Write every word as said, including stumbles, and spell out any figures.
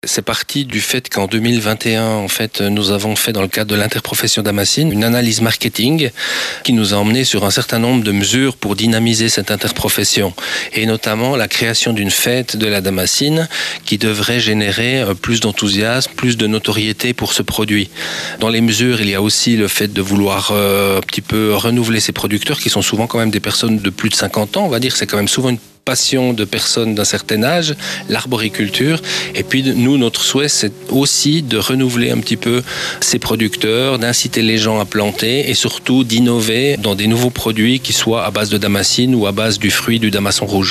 C'est parti du fait qu'en deux mille vingt et un, en fait, nous avons fait dans le cadre de l'interprofession Damascine une analyse marketing qui nous a emmené sur un certain nombre de mesures pour dynamiser cette interprofession et notamment la création d'une fête de la Damascine qui devrait générer plus d'enthousiasme, plus de notoriété pour ce produit. Dans les mesures, il y a aussi le fait de vouloir euh, un petit peu renouveler ces producteurs qui sont souvent quand même des personnes de plus de cinquante ans, on va dire, c'est quand même souvent une passion de personnes d'un certain âge, l'arboriculture. Et puis nous, notre souhait, c'est aussi de renouveler un petit peu ces producteurs, d'inciter les gens à planter et surtout d'innover dans des nouveaux produits qui soient à base de damascine ou à base du fruit du damasson rouge.